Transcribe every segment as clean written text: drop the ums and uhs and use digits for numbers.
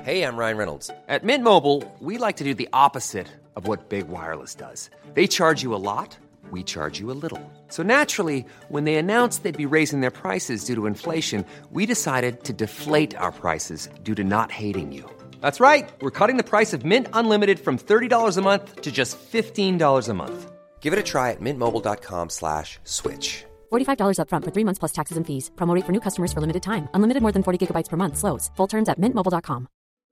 Hey, I'm Ryan Reynolds. At Mint Mobile, we like to do the opposite of what Big Wireless does. They charge you a lot, we charge you a little. So naturally, when they announced they'd be raising their prices due to inflation, we decided to deflate our prices due to not hating you. That's right. We're cutting the price of Mint Unlimited from $30 a month to just $15 a month. Give it a try at mintmobile.com/switch. $45 up front for 3 months plus taxes and fees. Promo rate for new customers for limited time. Unlimited more than 40 gigabytes per month. Slows full terms at mintmobile.com.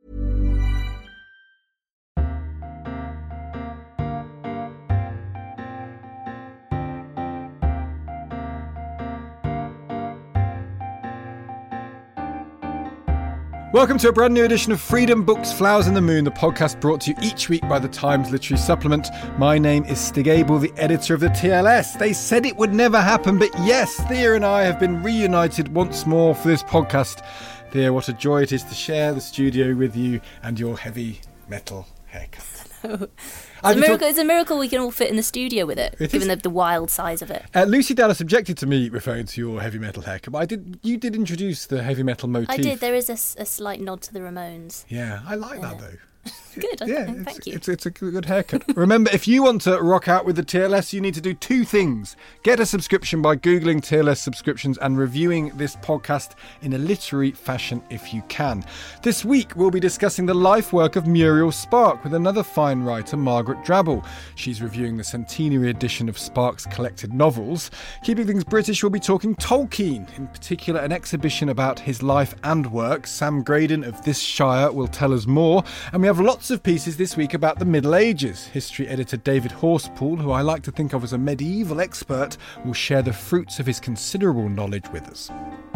Welcome to a brand new edition of Freedom Books, Flowers and the Moon, the podcast brought to you each week by the Times Literary Supplement. My name is Stig Abel, the editor of the TLS. They said it would never happen, but yes, Thea and I have been reunited once more for this podcast. Thea, what a joy it is to share the studio with you and your heavy metal haircut. It's a miracle we can all fit in the studio with it given the wild size of it. Lucy Dallas objected to me referring to your heavy metal haircut, but you did introduce the heavy metal motif. I did. There is a slight nod to the Ramones. Yeah, I like that though. Good. Thank you. It's a good haircut. Remember, if you want to rock out with the TLS, you need to do two things. Get a subscription by Googling TLS subscriptions and reviewing this podcast in a literary fashion if you can. This week, we'll be discussing the life work of Muriel Spark with another fine writer, Margaret Drabble. She's reviewing the centenary edition of Spark's collected novels. Keeping things British, we'll be talking Tolkien, in particular an exhibition about his life and work. Sam Graydon of This Shire will tell us more. And we have lots of pieces this week about the Middle Ages. History editor David Horspool, who I like to think of as a medieval expert, will share the fruits of his considerable knowledge with us.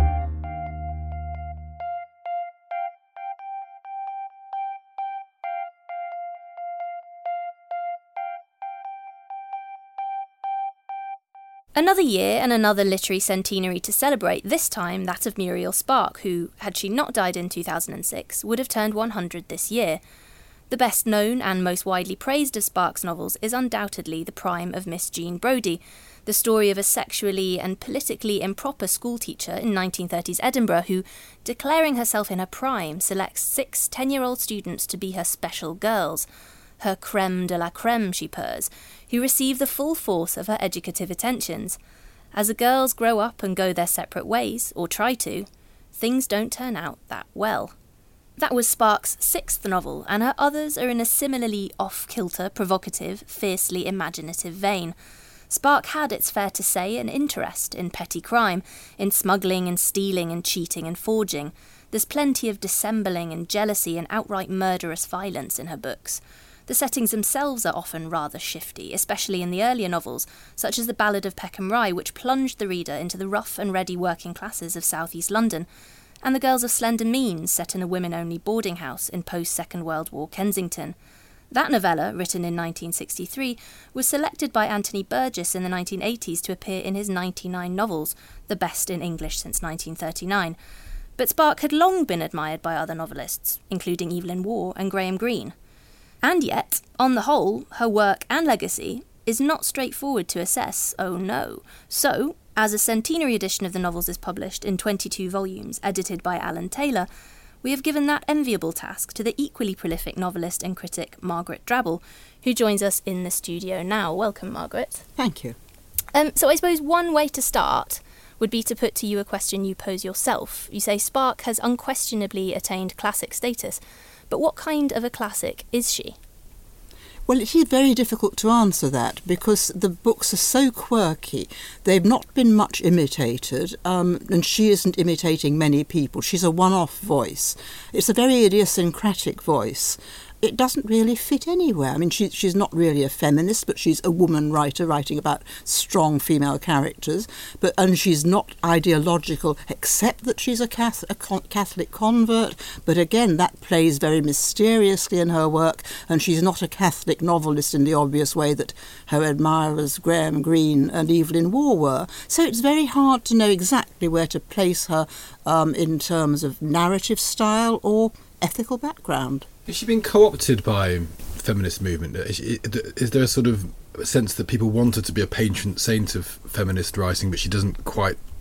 Another year and another literary centenary to celebrate, this time that of Muriel Spark, who, had she not died in 2006, would have turned 100 this year. The best known and most widely praised of Spark's novels is undoubtedly The Prime of Miss Jean Brodie, the story of a sexually and politically improper schoolteacher in 1930s Edinburgh who, declaring herself in her prime, selects 6 10-year-old students to be her special girls. Her creme de la creme, she purrs, who receive the full force of her educative attentions. As the girls grow up and go their separate ways, or try to, things don't turn out that well. That was Spark's 6th novel, and her others are in a similarly off-kilter, provocative, fiercely imaginative vein. Spark had, it's fair to say, an interest in petty crime, in smuggling and stealing and cheating and forging. There's plenty of dissembling and jealousy and outright murderous violence in her books. The settings themselves are often rather shifty, especially in the earlier novels, such as The Ballad of Peckham Rye, which plunged the reader into the rough and ready working classes of south-east London, and The Girls of Slender Means, set in a women-only boarding house in post-Second World War Kensington. That novella, written in 1963, was selected by Anthony Burgess in the 1980s to appear in his 99 novels, the best in English since 1939. But Spark had long been admired by other novelists, including Evelyn Waugh and Graham Greene. And yet, on the whole, her work and legacy is not straightforward to assess, oh no. So, as a centenary edition of the novels is published in 22 volumes, edited by Alan Taylor, we have given that enviable task to the equally prolific novelist and critic Margaret Drabble, who joins us in the studio now. Welcome, Margaret. Thank you. So I suppose one way to start would be to put to you a question you pose yourself. You say Spark has unquestionably attained classic status, but what kind of a classic is she? Well, it is very difficult to answer that because the books are so quirky. They've not been much imitated, and she isn't imitating many people. She's a one-off voice. It's a very idiosyncratic voice. It doesn't really fit anywhere. I mean, she's not really a feminist, but she's a woman writer writing about strong female characters. And she's not ideological, except that she's a Catholic convert. But again, that plays very mysteriously in her work. And she's not a Catholic novelist in the obvious way that her admirers Graham Greene and Evelyn Waugh were. So it's very hard to know exactly where to place her in terms of narrative style or ethical background. Has she been co-opted by the feminist movement? Is there a sort of sense that people want her to be a patron saint of feminist writing, but she doesn't quite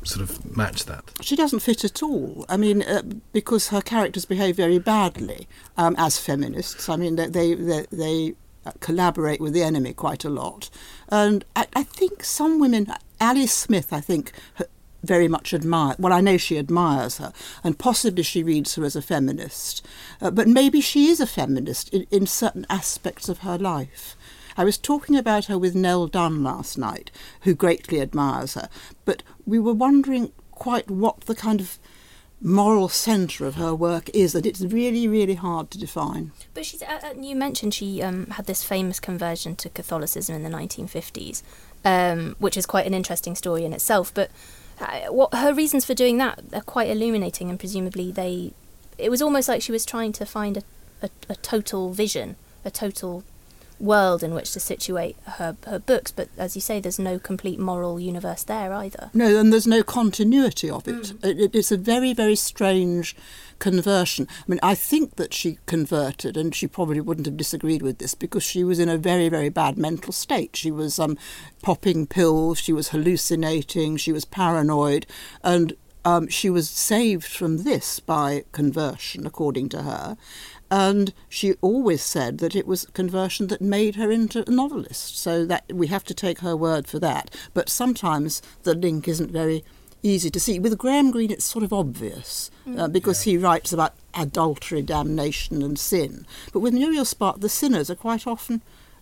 sort of match that? She doesn't fit at all. I mean, because her characters behave very badly as feminists. I mean, they collaborate with the enemy quite a lot. And I think some women, Alice Smith, I think, very much admire. Well, I know she admires her, and possibly she reads her as a feminist. But maybe she is a feminist in certain aspects of her life. I was talking about her with Nell Dunn last night, who greatly admires her, but we were wondering quite what the kind of moral centre of her work is, and it's really, really hard to define. But she's, you mentioned she had this famous conversion to Catholicism in the 1950s, which is quite an interesting story in itself, but what her reasons for doing that are quite illuminating, and presumably it was almost like she was trying to find a total vision, a total world in which to situate her books, but as you say, there's no complete moral universe there either. No, and there's no continuity of it. It's a very, very strange conversion. I mean, I think that she converted, and she probably wouldn't have disagreed with this, because she was in a very, very bad mental state. She was popping pills, she was hallucinating, she was paranoid, and she was saved from this by conversion, according to her. And she always said that it was conversion that made her into a novelist, so that we have to take her word for that. But sometimes the link isn't very easy to see. With Graham Greene, it's sort of obvious, because he writes about adultery, damnation and sin. But with Muriel Spark, the sinners are quite often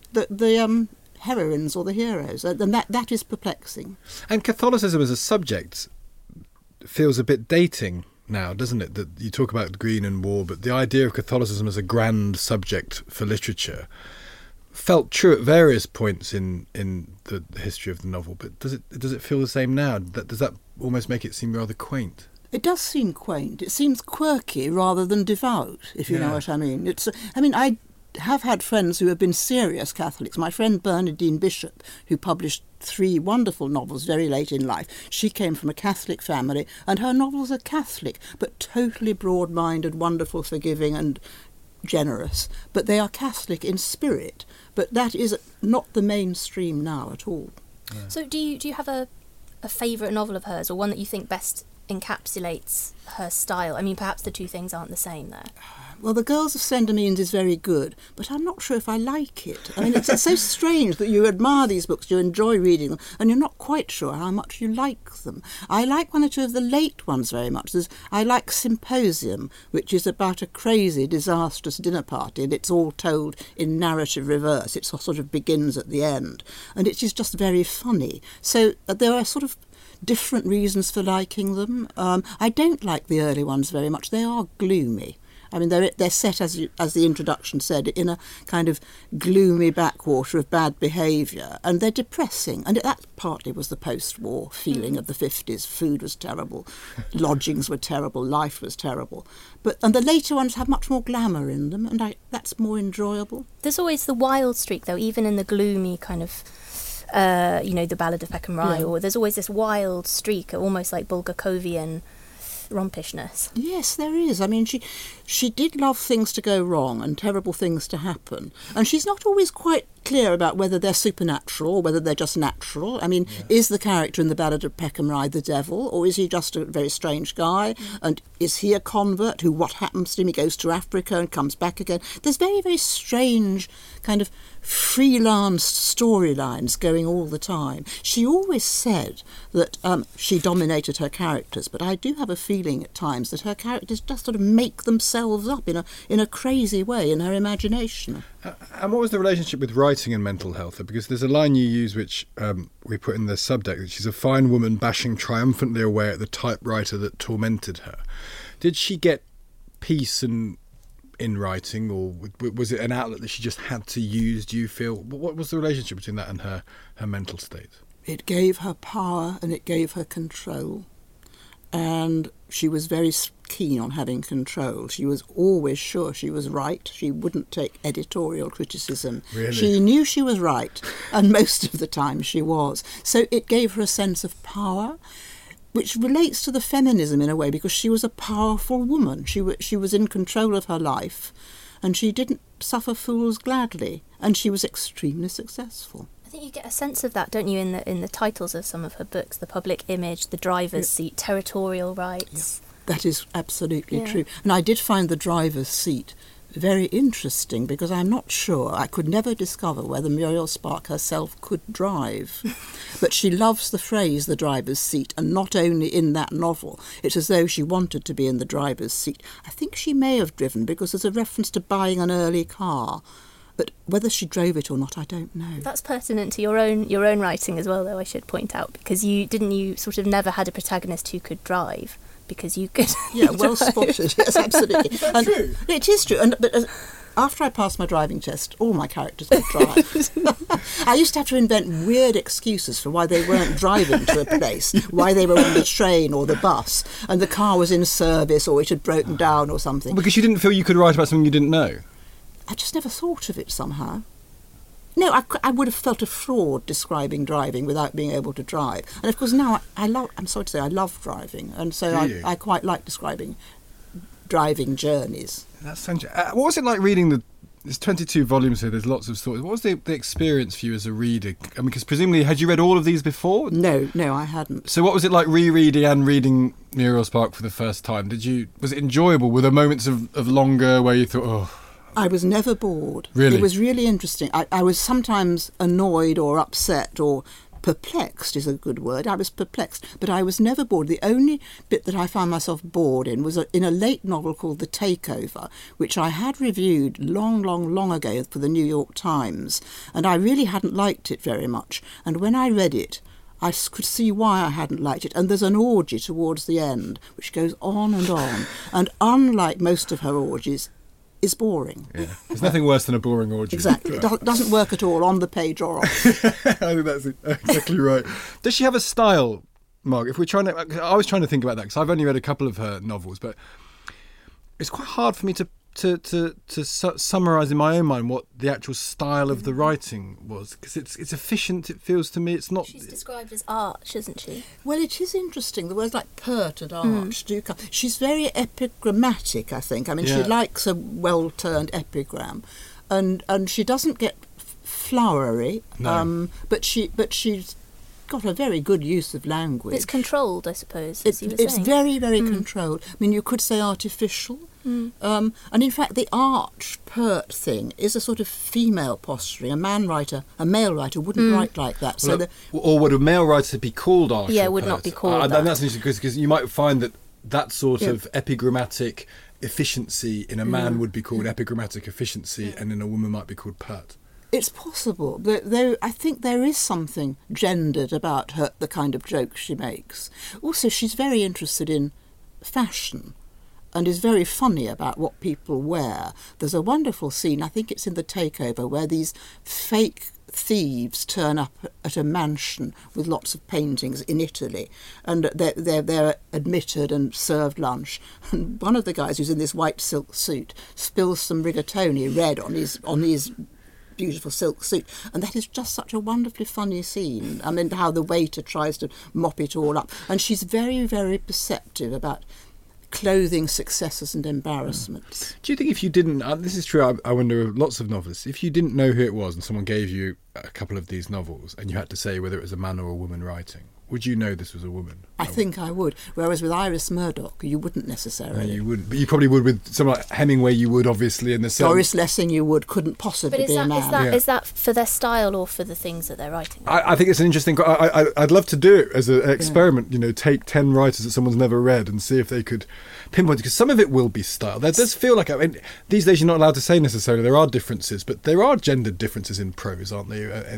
the heroines or the heroes, and that is perplexing. And Catholicism as a subject feels a bit dating now, doesn't it? That you talk about Greene and war, but the idea of Catholicism as a grand subject for literature felt true at various points in the history of the novel. But does it feel the same now? Does that almost make it seem rather quaint? It does seem quaint. It seems quirky rather than devout, if you know what I mean. I have had friends who have been serious Catholics. My friend Bernadine Bishop, who published 3 wonderful novels very late in life, she came from a Catholic family, and her novels are Catholic, but totally broad-minded, wonderful, forgiving and generous. But they are Catholic in spirit. But that is not the mainstream now at all. Yeah. So do you have a favourite novel of hers, or one that you think best encapsulates her style? I mean, perhaps the two things aren't the same there. Well, The Girls of Slender Means is very good, but I'm not sure if I like it. I mean, it's so strange that you admire these books, you enjoy reading them, and you're not quite sure how much you like them. I like one or two of the late ones very much. I like Symposium, which is about a crazy, disastrous dinner party, and it's all told in narrative reverse. It sort of begins at the end, and it is just very funny. So there are sort of different reasons for liking them. I don't like the early ones very much. They are gloomy. I mean, they're set, as the introduction said, in a kind of gloomy backwater of bad behaviour, and they're depressing. And that partly was the post-war feeling of the 50s. Food was terrible, lodgings were terrible, life was terrible. And the later ones have much more glamour in them, and that's more enjoyable. There's always the wild streak, though, even in the gloomy kind of, the Ballad of Peckham Rye, or there's always this wild streak, almost like Bulgakovian rompishness. Yes, there is. I mean, she did love things to go wrong and terrible things to happen. And she's not always quite clear about whether they're supernatural or whether they're just natural. I mean, is the character in the Ballad of Peckham Rye the devil, or is he just a very strange guy? And is he a convert who, what happens to him? He goes to Africa and comes back again. There's very, very strange kind of freelance storylines going all the time. She always said that she dominated her characters, but I do have a feeling at times that her characters just sort of make themselves up in a crazy way in her imagination. And what was the relationship with writing and mental health? Because there's a line you use which we put in the subtext, that she's a fine woman bashing triumphantly away at the typewriter that tormented her. Did she get peace in writing, or was it an outlet that she just had to use, do you feel? What was the relationship between that and her mental state? It gave her power and it gave her control. And she was very keen on having control. She was always sure she was right. She wouldn't take editorial criticism. Really? She knew she was right, and most of the time she was. So it gave her a sense of power, which relates to the feminism in a way, because she was a powerful woman. She was in control of her life, and she didn't suffer fools gladly, and she was extremely successful. I think you get a sense of that, don't you, in the titles of some of her books: the public image, the driver's seat, territorial rights. Yeah, that is absolutely true. And I did find the driver's seat very interesting, because I'm not sure, I could never discover whether Muriel Spark herself could drive. But she loves the phrase the driver's seat, and not only in that novel. It's as though she wanted to be in the driver's seat. I think she may have driven, because there's a reference to buying an early car. But whether she drove it or not, I don't know. That's pertinent to your own writing as well, though, I should point out, because you sort of never had a protagonist who could drive, because you could. Yeah, well spotted. Yes, absolutely. Is that true? It is true. But after I passed my driving test, all my characters could drive. I used to have to invent weird excuses for why they weren't driving to a place, why they were on the train or the bus, and the car was in service or it had broken down or something. Because you didn't feel you could write about something you didn't know? I just never thought of it somehow. No, I would have felt a fraud describing driving without being able to drive. And of course now I'm sorry to say, I love driving, and so I quite like describing driving journeys. That's what was it like reading there's 22 volumes here, there's lots of stories. What was the experience for you as a reader? I mean, because presumably, had you read all of these before? No, I hadn't. So what was it like rereading and reading Muriel Spark for the first time? Was it enjoyable? Were there moments of longer where you thought, oh... I was never bored. Really? It was really interesting. I was sometimes annoyed or upset or perplexed is a good word. I was perplexed, but I was never bored. The only bit that I found myself bored in was in a late novel called The Takeover, which I had reviewed long ago for the New York Times, and I really hadn't liked it very much. And when I read it, I could see why I hadn't liked it. And there's an orgy towards the end, which goes on. And unlike most of her orgies, is boring. Yeah. There's nothing worse than a boring orgy. Exactly. It doesn't work at all on the page or off. I think that's exactly right. Does she have a style, Mark? If we're trying to, I was trying to think about that because I've only read a couple of her novels, but it's quite hard for me to summarise in my own mind what the actual style of the writing was, because it's efficient. It feels to me it's not. She's described as arch, isn't she? Well, it is interesting. The words like pert and arch do come. She's very epigrammatic, I think. I mean, she likes a well-turned epigram, and she doesn't get flowery. No. But she's got a very good use of language. It's controlled, I suppose. It's very, very controlled. I mean, you could say artificial. And in fact, the arch pert thing is a sort of female posturing. A male writer wouldn't write like that. So or would a male writer be called arch? Yeah, or would pert? not be called that. And that's interesting because you might find that sort of epigrammatic efficiency in a man would be called epigrammatic efficiency, and in a woman might be called pert. It's possible, though I think there is something gendered about her, the kind of jokes she makes. Also, she's very interested in fashion and is very funny about what people wear. There's a wonderful scene, I think it's in The Takeover, where these fake thieves turn up at a mansion with lots of paintings in Italy, and they're admitted and served lunch. And one of the guys who's in this white silk suit spills some rigatoni red on his beautiful silk suit, and that is just such a wonderfully funny scene. I mean, how the waiter tries to mop it all up, and she's very, very perceptive about clothing successes and embarrassments. Do you think if you didn't, this is true, I wonder of lots of novelists, if you didn't know who it was and someone gave you a couple of these novels and you had to say whether it was a man or a woman writing, would you know this was a woman? I think I would. Whereas with Iris Murdoch, you wouldn't necessarily. No, you wouldn't. But you probably would with someone like Hemingway, you would, obviously. In the Doris Lessing, you would. Couldn't possibly be a man. Is that for their style or for the things that they're writing? I think it's an interesting... I'd love to do it as an experiment, take 10 writers that someone's never read and see if they could pinpoint, because some of it will be style. There does feel like... I mean, these days you're not allowed to say necessarily there are differences, but there are gendered differences in prose, aren't there?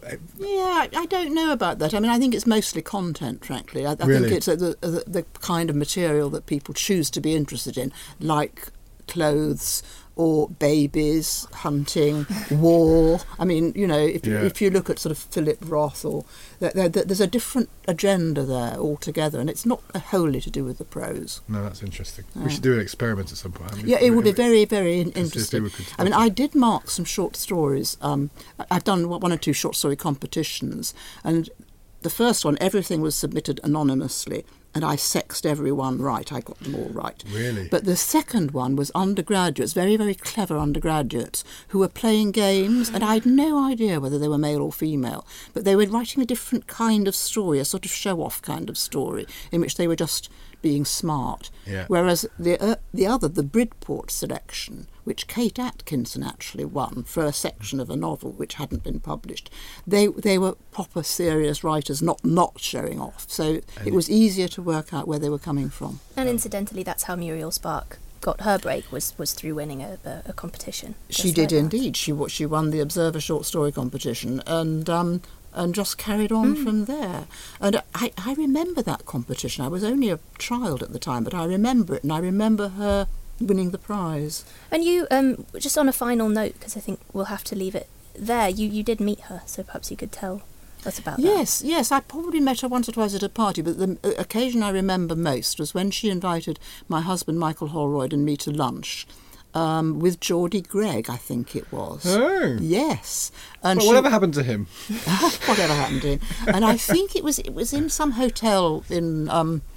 Yeah, I don't know about that. I mean, I think it's mostly content, frankly. I think it's the kind of material that people choose to be interested in, like clothes or babies, hunting, war. I mean, if you look at sort of Philip Roth, or there's a different agenda there altogether, and it's not wholly to do with the prose. No, that's interesting. We should do an experiment at some point. It would be very, very interesting. I mean, I did mark some short stories. I've done one or two short story competitions, and the first one, everything was submitted anonymously, and I sexed everyone right. I got them all right. Really? But the second one was undergraduates, very, very clever undergraduates, who were playing games, and I had no idea whether they were male or female, but they were writing a different kind of story, a sort of show-off kind of story, in which they were just being smart. Yeah. Whereas the Bridport selection, which Kate Atkinson actually won for a section of a novel which hadn't been published, they were proper serious writers, not showing off. So it was easier to work out where they were coming from. And incidentally, that's how Muriel Spark got her break, was through winning a competition. She did indeed. She won the Observer short story competition and just carried on from there. And I remember that competition. I was only a child at the time, but I remember it, and I remember her winning the prize. And you, just on a final note, because I think we'll have to leave it there, you did meet her, so perhaps you could tell us about that. Yes, I probably met her once or twice at a party, but the occasion I remember most was when she invited my husband, Michael Holroyd, and me to lunch. With Geordie Gregg, I think it was. Oh. Yes. And whatever happened to him? Whatever happened to him. And I think it was in some hotel in,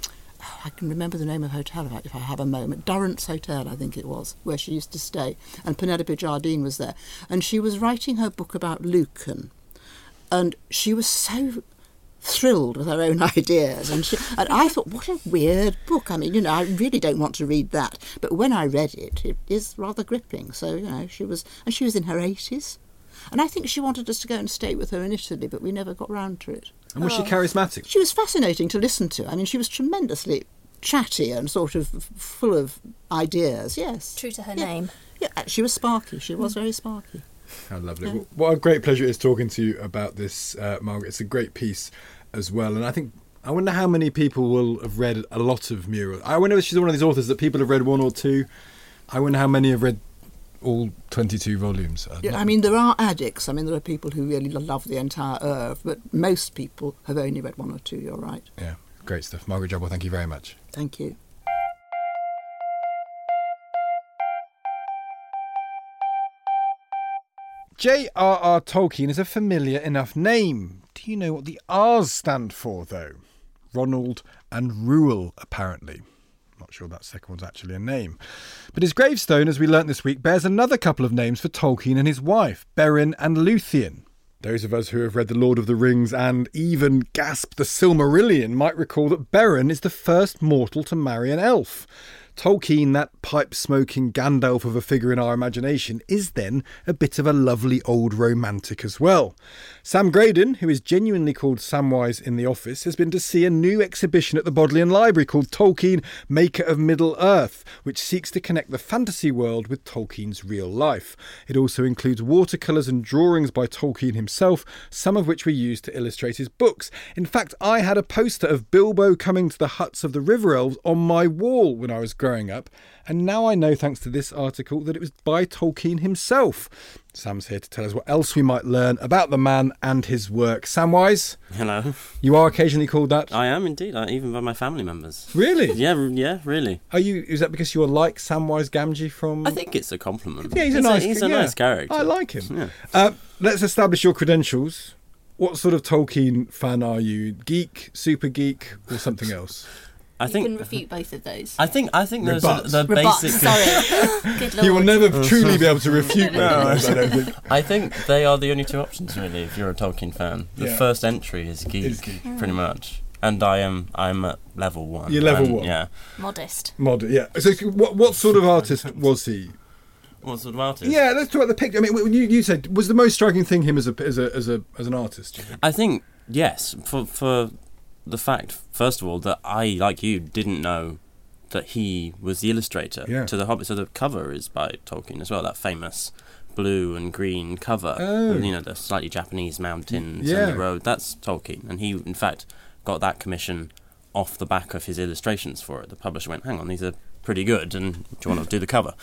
I can remember the name of the hotel if I have a moment. Durrant's Hotel, I think it was, where she used to stay. And Penelope Jardine was there. And she was writing her book about Lucan. And she was so thrilled with her own ideas, and I thought, what a weird book. I mean, I really don't want to read that, but when I read it, it is rather gripping. So she was in her 80s, and I think she wanted us to go and stay with her in Italy, but we never got round to it. And was she charismatic? She was fascinating to listen to. I mean, she was tremendously chatty and sort of full of ideas. Yes, true to her name. Yeah, she was sparky. She was very sparky. How lovely. Yeah. What a great pleasure it is talking to you about this, Margaret. It's a great piece as well. And I wonder how many people will have read a lot of Muriel. I wonder if she's one of these authors that people have read one or two. I wonder how many have read all 22 volumes. Yeah, I mean, there are addicts. I mean, there are people who really love the entire oeuvre, but most people have only read one or two, you're right. Yeah, great stuff. Margaret Jobble, thank you very much. Thank you. J.R.R. Tolkien is a familiar enough name. Do you know what the R's stand for, though? Ronald and Reuel, apparently. Not sure that second one's actually a name. But his gravestone, as we learnt this week, bears another couple of names for Tolkien and his wife, Beren and Luthien. Those of us who have read The Lord of the Rings and even, gasp, the Silmarillion might recall that Beren is the first mortal to marry an elf. Tolkien, that pipe-smoking Gandalf of a figure in our imagination, is then a bit of a lovely old romantic as well. Sam Graydon, who is genuinely called Samwise in the office, has been to see a new exhibition at the Bodleian Library called Tolkien, Maker of Middle-earth, which seeks to connect the fantasy world with Tolkien's real life. It also includes watercolours and drawings by Tolkien himself, some of which were used to illustrate his books. In fact, I had a poster of Bilbo coming to the huts of the River Elves on my wall when I was growing up, and now I know, thanks to this article, that it was by Tolkien himself. Sam's here to tell us what else we might learn about the man and his work. Samwise? Hello. You are occasionally called that? I am indeed, even by my family members. Really? Yeah, really. Is that because you're like Samwise Gamgee from... I think it's a compliment. Yeah, he's a nice character. I like him. Yeah. Let's establish your credentials. What sort of Tolkien fan are you? Geek, super geek, or something else? You can refute both of those. I think those are the basic... Sorry. Good Lord. You will never truly be able to refute those, I don't think. I think they are the only two options, really, if you're a Tolkien fan. The first entry is geek, pretty much. And I'm at level 1. You're level 1? Yeah. Modest, yeah. So what sort of artist was he? What sort of artist? Yeah, let's talk about the picture. I mean, you said, was the most striking thing him as an artist, do you think? I think, yes, for the fact, first of all, that I, like you, didn't know that he was the illustrator to The Hobbit. So the cover is by Tolkien as well, that famous blue and green cover. Oh. With, the slightly Japanese mountains and the road. That's Tolkien. And he, in fact, got that commission off the back of his illustrations for it. The publisher went, hang on, these are pretty good, and do you want to do the cover?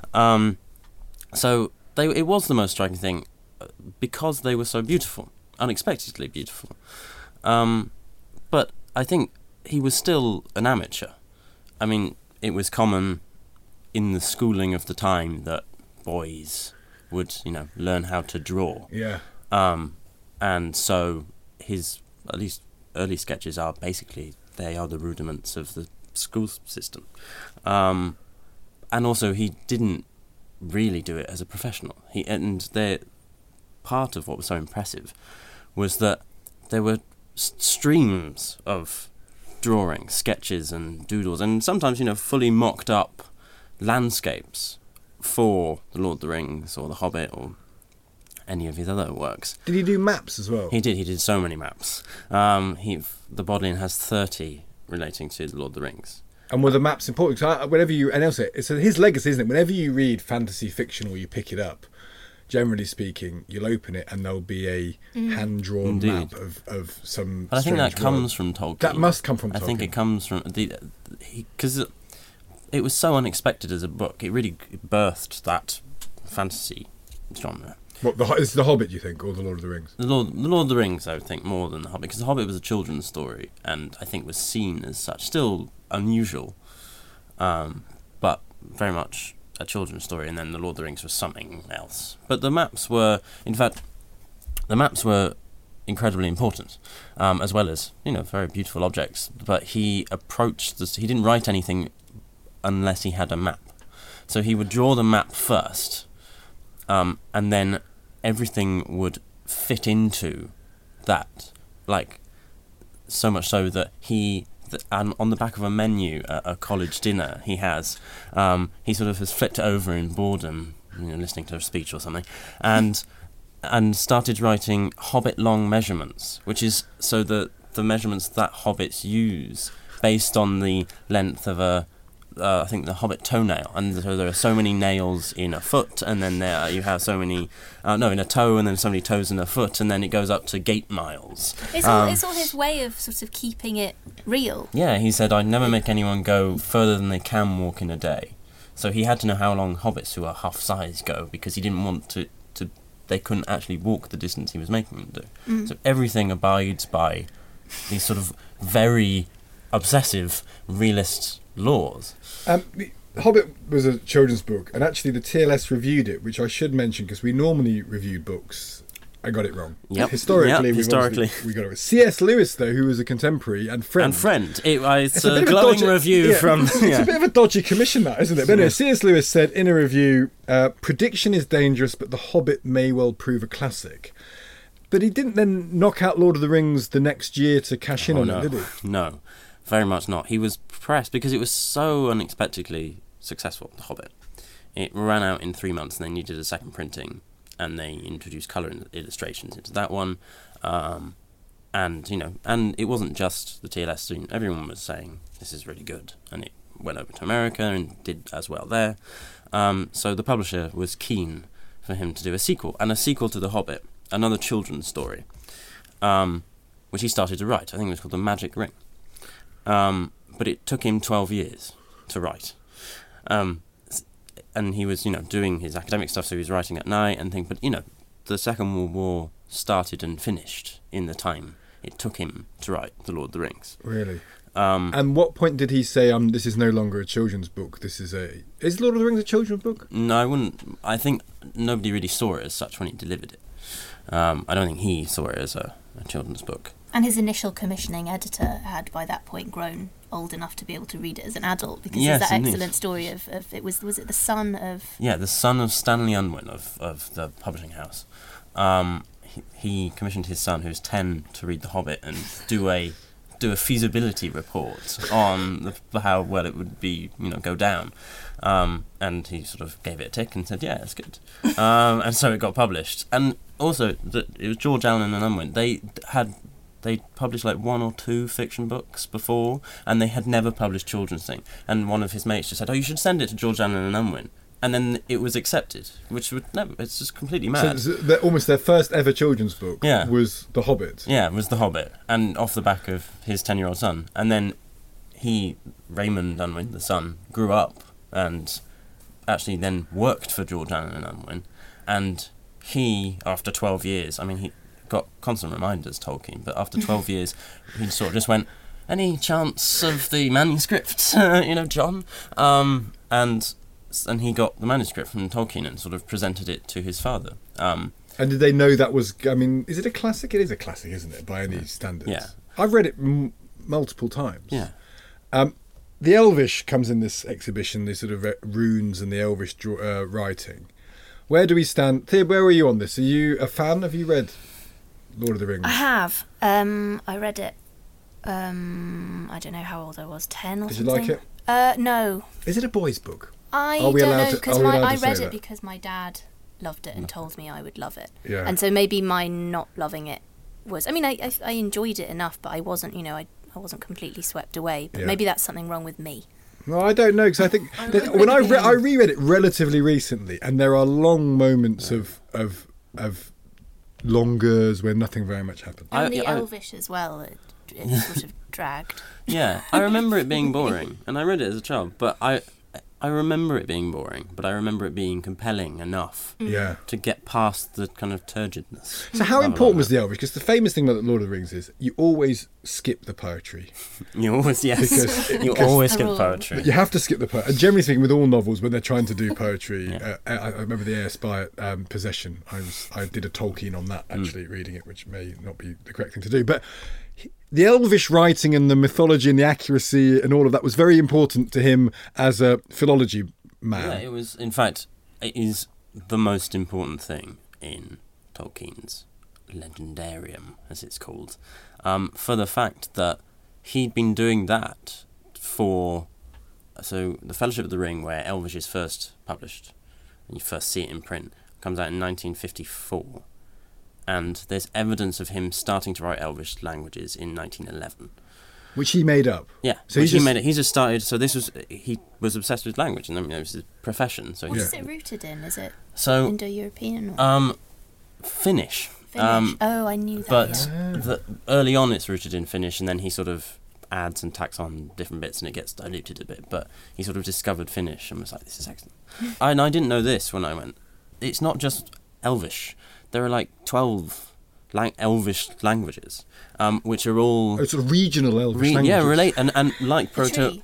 So it was the most striking thing because they were so beautiful, unexpectedly beautiful. But I think he was still an amateur. I mean, it was common in the schooling of the time that boys would, learn how to draw. Yeah. And so his, at least early sketches, are basically they are the rudiments of the school system. And also, he didn't really do it as a professional. Part of what was so impressive was that there were streams of drawings, sketches and doodles, and sometimes, fully mocked up landscapes for The Lord of the Rings or The Hobbit or any of his other works. Did he do maps as well? He did so many maps. The Bodleian has 30 relating to The Lord of the Rings. And were the maps important? Because whenever you, and also, it's his legacy, isn't it? Whenever you read fantasy fiction or you pick it up, generally speaking, you'll open it and there'll be a hand-drawn map of some. But I think that strange comes world. from Tolkien. That must come from Tolkien. I think it comes from because it was so unexpected as a book. It really birthed that fantasy genre. What, is the Hobbit, you think, or the Lord of the Rings? The Lord of the Rings, I would think, more than The Hobbit, because The Hobbit was a children's story, and I think was seen as such. Still unusual, but very much a children's story, and then The Lord of the Rings was something else. But the maps were, incredibly important, as well as, very beautiful objects. But he approached this, he didn't write anything unless he had a map. So he would draw the map first, and then everything would fit into that, like, so much so that on the back of a menu at a college dinner he sort of has flipped over in boredom, listening to a speech or something, and started writing Hobbit-long measurements, which is so the measurements that hobbits use based on the length of I think the Hobbit toenail, and so there are so many nails in a foot, and then you have so many, in a toe, and then so many toes in a foot, and then it goes up to gate miles. It's all his way of sort of keeping it real. Yeah, he said, I'd never make anyone go further than they can walk in a day. So he had to know how long hobbits who are half size go, because he didn't want they couldn't actually walk the distance he was making them do. So everything abides by these sort of very obsessive realist laws. The Hobbit was a children's book, and actually the TLS reviewed it, which I should mention because we normally review books. I got it wrong. Yep. Historically, we got it wrong. C.S. Lewis, though, who was a contemporary and friend. It's a glowing review from. It's a bit of a dodgy commission, that, isn't it? But anyway, C.S. Lewis said in a review, "Prediction is dangerous, but The Hobbit may well prove a classic." But he didn't then knock out Lord of the Rings the next year to cash in on it, did he? No, very much not. He was pressed because it was so unexpectedly successful, The Hobbit. It ran out in 3 months, and they needed a second printing, and they introduced colour illustrations into that one. And it wasn't just the TLS student. Everyone was saying, this is really good. And it went over to America and did as well there. So the publisher was keen for him to do a sequel to The Hobbit, another children's story, which he started to write. I think it was called The Magic Ring. But it took him 12 years to write. And he was, doing his academic stuff, so he was writing at night and things. But, the Second World War started and finished in the time it took him to write The Lord of the Rings. Really? And what point did he say, this is no longer a children's book, is Lord of the Rings a children's book? No, I wouldn't. I think nobody really saw it as such when he delivered it. I don't think he saw it as a children's book. And his initial commissioning editor had by that point grown old enough to be able to read it as an adult, because there's that excellent story of it was it the son of... Yeah, the son of Stanley Unwin of the publishing house. He commissioned his son, who's 10, to read The Hobbit and do a feasibility report on how well it would be, go down. And he sort of gave it a tick and said, yeah, it's good. And so it got published. And also, it was George Allen and Unwin. They published like 1 or 2 fiction books before, and they had never published children's thing. And one of his mates just said, you should send it to George Allen and Unwin. And then it was accepted, which would never, it's just completely mad. So almost their first ever children's book was The Hobbit. Yeah, it was The Hobbit, and off the back of his 10-year-old son. And then Raymond Unwin, the son, grew up and actually then worked for George Allen and Unwin. And he, after 12 years, he got constant reminders, Tolkien, but after 12 years, he sort of just went, any chance of the manuscript, John? And he got the manuscript from Tolkien and sort of presented it to his father. And did they know that was... is it a classic? It is a classic, isn't it, by any standards? Yeah. I've read it multiple times. Yeah. The Elvish comes in this exhibition, the sort of runes and the Elvish writing. Where do we stand? Thea, where were you on this? Are you a fan? Have you read Lord of the Rings? I have. I read it. I don't know how old I was, 10 or Did something. you like it? No. Is it a boys' book? I Are we don't allowed know, to- because are we allowed to I say read that? it because my dad loved it and told me I would love it. Yeah. And so maybe my not loving it was... I mean, I enjoyed it enough, but I wasn't, I wasn't completely swept away. But Yeah. maybe that's something wrong with me. No, I don't know, because I think when I reread it relatively recently, and there are long moments of longers where nothing very much happens. And the Elvish as well, it sort of dragged. Yeah, I remember it being boring, and I read it as a child, but I remember it being boring, but I remember it being compelling enough Yeah. to get past the kind of turgidness. So how important was the Elvish? Because the famous thing about Lord of the Rings is you always skip the poetry. You always, Because- you always get poetry. You have to skip the poetry. And generally speaking, with all novels, when they're trying to do poetry, Yeah. I remember the Air Spy Possession. I did a Tolkien on that, actually, reading it, which may not be the correct thing to do. But the Elvish writing and the mythology and the accuracy and all of that was very important to him as a philology man. Yeah, it was. In fact, it is the most important thing in Tolkien's Legendarium, as it's called, for the fact that he'd been doing that for. So, the Fellowship of the Ring, where Elvish is first published, and you first see it in print, comes out in 1954. And there's evidence of him starting to write Elvish languages in 1911. Which he made up. Yeah, So he made it. He just started. So he was obsessed with language, and it was his profession. So What he, is it rooted in? Is it so Indo-European or Finnish. Finnish? I knew that. But yeah. early on, it's rooted in Finnish, and then he sort of adds and tacks on different bits, and it gets diluted a bit. But he sort of discovered Finnish and was like, "This is excellent." And I didn't know this when I went. It's not just Elvish. There are like 12 Elvish languages, which are all Sort of regional Elvish languages. yeah, relate and like The tree.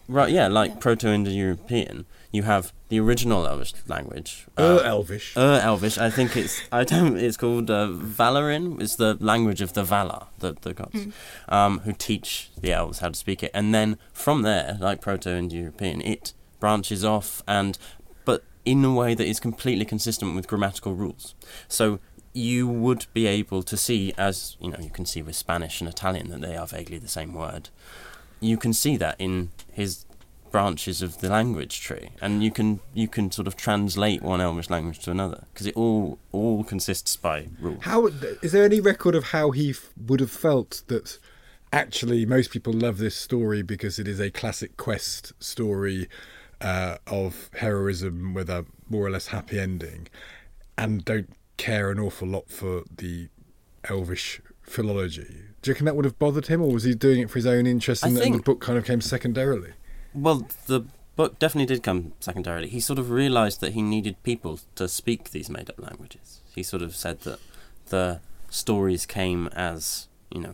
Proto-Indo-European. You have the original Elvish language. Elvish. Elvish. I think it's called Valarin. It's the language of the Valar, the gods, who teach the elves how to speak it. And then from there, like Proto-Indo-European, it branches off but in a way that is completely consistent with grammatical rules. So you would be able to see, as you can see with Spanish and Italian, that they are vaguely the same word. You can see that in his branches of the language tree, and you can sort of translate one Elvish language to another, because it all consists by rules. How is there any record of how he would have felt that actually most people love this story because it is a classic quest story of heroism with a more or less happy ending, and don't care an awful lot for the Elvish philology? Do you reckon that would have bothered him, or was he doing it for his own interest and the book kind of came secondarily? Well, the book definitely did come secondarily. He sort of realised that he needed people to speak these made-up languages. He sort of said that the stories came as,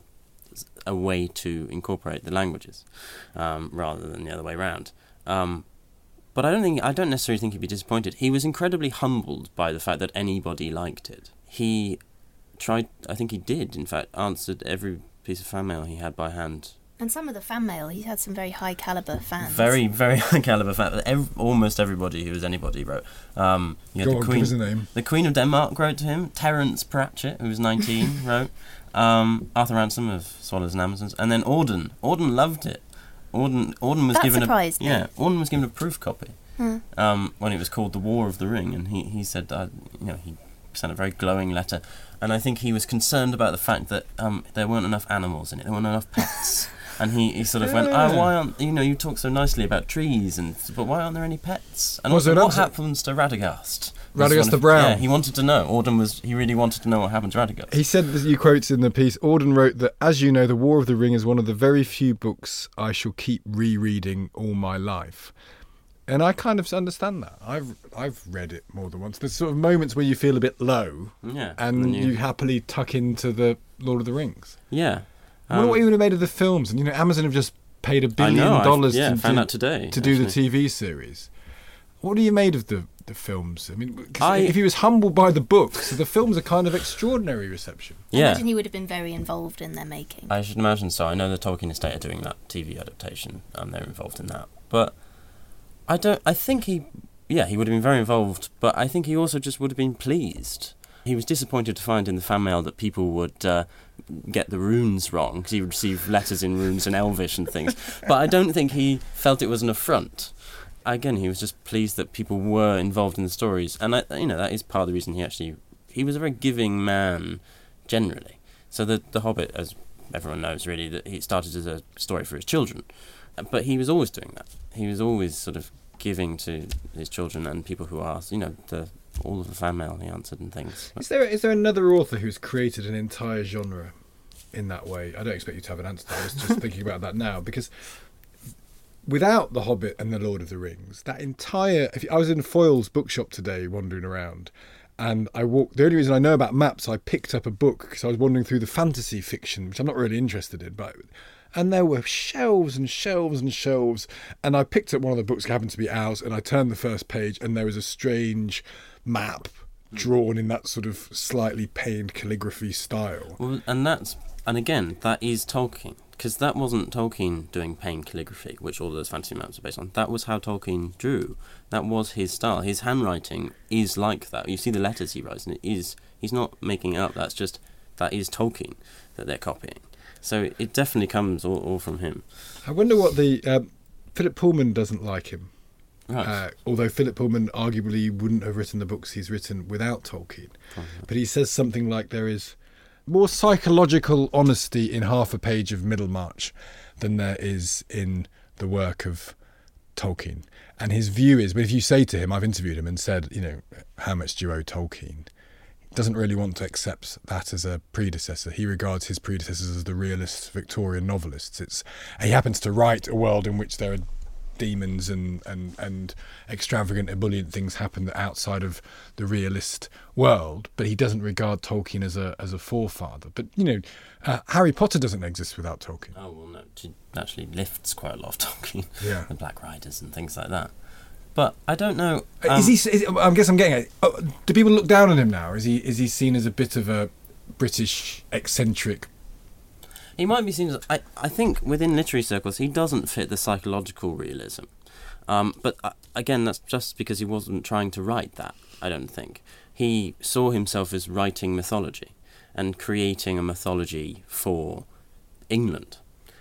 a way to incorporate the languages, rather than the other way around. But I don't necessarily think he'd be disappointed. He was incredibly humbled by the fact that anybody liked it. He tried, I think he did, in fact, answered every piece of fan mail he had by hand. And some of the fan mail, he had some very high caliber fans. Very, very high caliber fan. Almost everybody who was anybody wrote. Go on, give us a name. The Queen of Denmark wrote to him. Terence Pratchett, who was 19, wrote. Arthur Ransom of Swallows and Amazons. And then Auden. Auden loved it. Auden was That given surprised me. Auden was given a proof copy when it was called The War of the Ring, and he said he sent a very glowing letter, and I think he was concerned about the fact that there weren't enough animals in it, there weren't enough pets, and he sort of went, why aren't you talk so nicely about trees, but why aren't there any pets? And also, what happens to Radagast? Radagast the Brown. Yeah, he wanted to know. He really wanted to know what happened to Radagast. He said, that you quotes in the piece, Auden wrote that, as you know, The War of the Ring is one of the very few books I shall keep rereading all my life. And I kind of understand that. I've read it more than once. There's sort of moments where you feel a bit low, and you happily tuck into the Lord of the Rings. Yeah. I wonder what he would have made of the films. And Amazon have just paid $1 billion found out today, to do the TV series. What do you made of the the films? I mean, 'cause if he was humbled by the books, the films are kind of extraordinary reception. I imagine he would have been very involved in their making. I should imagine so. I know the Tolkien estate are doing that TV adaptation, they're involved in that. But I think he would have been very involved, but I think he also just would have been pleased. He was disappointed to find in the fan mail that people would get the runes wrong, because he would receive letters in runes and Elvish and things. But I don't think he felt it was an affront. Again, he was just pleased that people were involved in the stories. And, that is part of the reason he was a very giving man, generally. So the Hobbit, as everyone knows, really, that he started as a story for his children. But he was always doing that. He was always sort of giving to his children and people who asked, all of the fan mail he answered and things. Is there another author who's created an entire genre in that way? I don't expect you to have an answer to that. I was just thinking about that now, because without The Hobbit and The Lord of the Rings, that entire... I was in Foyle's bookshop today wandering around, and I walked... The only reason I know about maps, I picked up a book because I was wandering through the fantasy fiction, which I'm not really interested in, and there were shelves and shelves and shelves, and I picked up one of the books that happened to be ours, and I turned the first page, and there was a strange map drawn in that sort of slightly pained calligraphy style. Well, and again, that is Tolkien, because that wasn't Tolkien doing pained calligraphy, which all those fantasy maps are based on. That was how Tolkien drew. That was his style. His handwriting is like that. You see the letters he writes, and he's not making it up. That is Tolkien that they're copying. So it definitely comes all from him. I wonder what Philip Pullman doesn't like him. Right. Although Philip Pullman arguably wouldn't have written the books he's written without Tolkien. But he says something like there is more psychological honesty in half a page of Middlemarch than there is in the work of Tolkien. And his view is, but if you say to him, I've interviewed him and said, how much do you owe Tolkien? He doesn't really want to accept that as a predecessor. He regards his predecessors as the realist Victorian novelists. He happens to write a world in which there are demons and extravagant, ebullient things happen outside of the realist world, but he doesn't regard Tolkien as a forefather. But Harry Potter doesn't exist without Tolkien. Oh well, no, he actually lifts quite a lot of Tolkien, the Black Riders and things like that. But I don't know. I guess I'm getting at. Do people look down on him now? Is he seen as a bit of a British eccentric? He might be seen as... I think within literary circles he doesn't fit the psychological realism. But again, that's just because he wasn't trying to write that, I don't think. He saw himself as writing mythology and creating a mythology for England.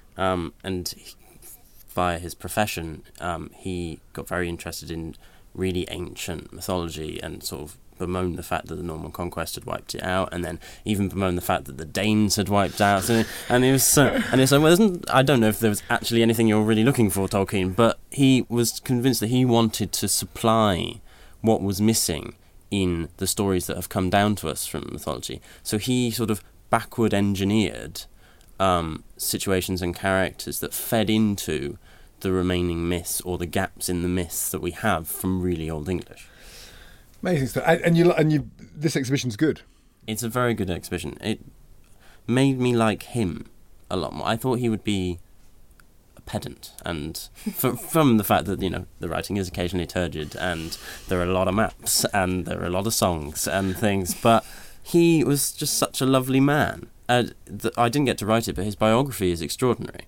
Via his profession, he got very interested in really ancient mythology and sort of bemoaned the fact that the Norman conquest had wiped it out, and then even bemoaned the fact that the Danes had wiped out. And he was well, I don't know if there was actually anything you're really looking for, Tolkien, but he was convinced that he wanted to supply what was missing in the stories that have come down to us from mythology. So he sort of backward engineered situations and characters that fed into the remaining myths or the gaps in the myths that we have from really Old English. Amazing stuff. And this exhibition's good. It's a very good exhibition. It made me like him a lot more. I thought he would be a pedant, and from the fact that the writing is occasionally turgid, and there are a lot of maps, and there are a lot of songs and things. But he was just such a lovely man. I didn't get to write it, but his biography is extraordinary.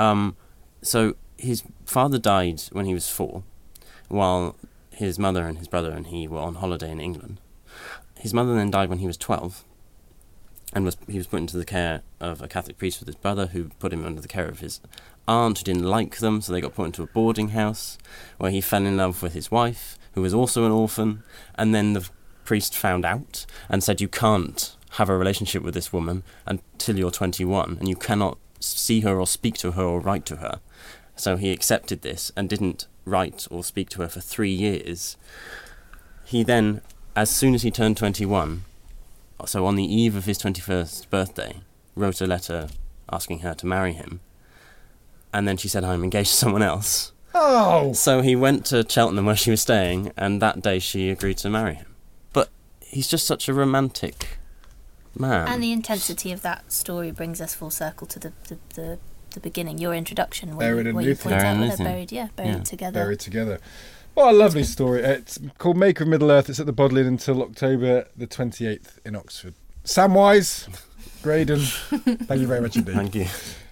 So his father died when he was 4, while his mother and his brother and he were on holiday in England. His mother then died when he was 12, and he was put into the care of a Catholic priest with his brother, who put him under the care of his aunt, who didn't like them, so they got put into a boarding house, where he fell in love with his wife, who was also an orphan, and then the priest found out and said, you can't have a relationship with this woman until you're 21, and you cannot see her or speak to her or write to her. So he accepted this and didn't write or speak to her for 3 years. He then, as soon as he turned 21, so on the eve of his 21st birthday, wrote a letter asking her to marry him. And then she said, I'm engaged to someone else. Oh! So he went to Cheltenham where she was staying, and that day she agreed to marry him. But he's just such a romantic man. And the intensity of that story brings us full circle to the beginning, your introduction, where you point out they're buried together. Buried together. What a lovely story. It's called Maker of Middle-earth. It's at the Bodleian until October the 28th in Oxford. Samwise, Graydon, thank you very much indeed. Thank you.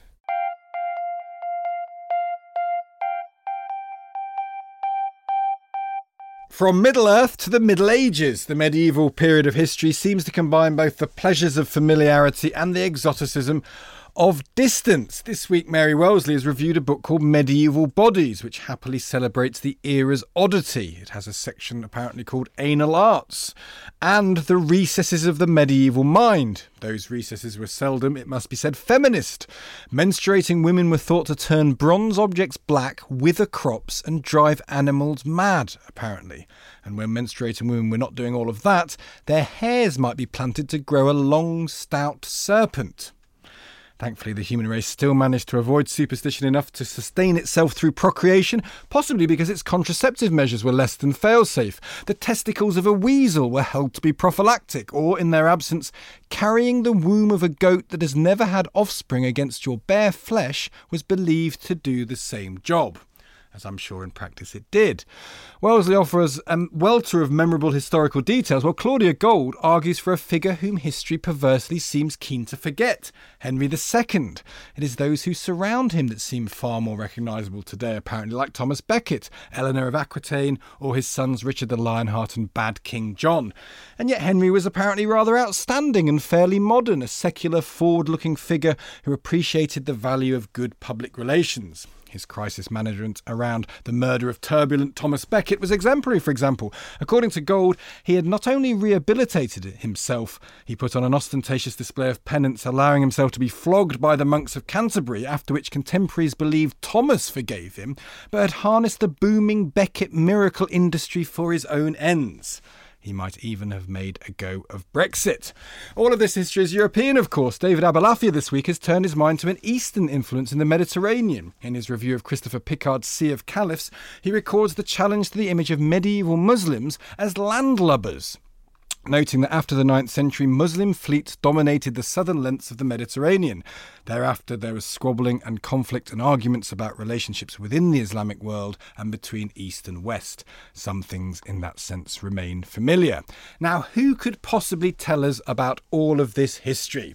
From Middle-earth to the Middle Ages, the medieval period of history seems to combine both the pleasures of familiarity and the exoticism of distance. This week, Mary Wellesley has reviewed a book called Medieval Bodies, which happily celebrates the era's oddity. It has a section apparently called Anal Arts and the recesses of the medieval mind. Those recesses were seldom, it must be said, feminist. Menstruating women were thought to turn bronze objects black, wither crops and drive animals mad, apparently. And when menstruating women were not doing all of that, their hairs might be planted to grow a long, stout serpent. Thankfully, the human race still managed to avoid superstition enough to sustain itself through procreation, possibly because its contraceptive measures were less than fail-safe. The testicles of a weasel were held to be prophylactic, or, in their absence, carrying the womb of a goat that has never had offspring against your bare flesh was believed to do the same job, as I'm sure in practice it did. Wellesley offers a welter of memorable historical details, while Claudia Gold argues for a figure whom history perversely seems keen to forget, Henry II. It is those who surround him that seem far more recognisable today, apparently, like Thomas Becket, Eleanor of Aquitaine, or his sons Richard the Lionheart and Bad King John. And yet Henry was apparently rather outstanding and fairly modern, a secular, forward-looking figure who appreciated the value of good public relations. His crisis management around the murder of turbulent Thomas Becket was exemplary, for example. According to Gold, he had not only rehabilitated himself, he put on an ostentatious display of penance, allowing himself to be flogged by the monks of Canterbury, after which contemporaries believed Thomas forgave him, but had harnessed the booming Becket miracle industry for his own ends. He might even have made a go of Brexit. All of this history is European, of course. David Abulafia this week has turned his mind to an Eastern influence in the Mediterranean. In his review of Christopher Pickard's Sea of Caliphs, he records the challenge to the image of medieval Muslims as landlubbers, noting that after the 9th century, Muslim fleets dominated the southern lengths of the Mediterranean. Thereafter, there was squabbling and conflict and arguments about relationships within the Islamic world and between East and West. Some things in that sense remain familiar. Now, who could possibly tell us about all of this history?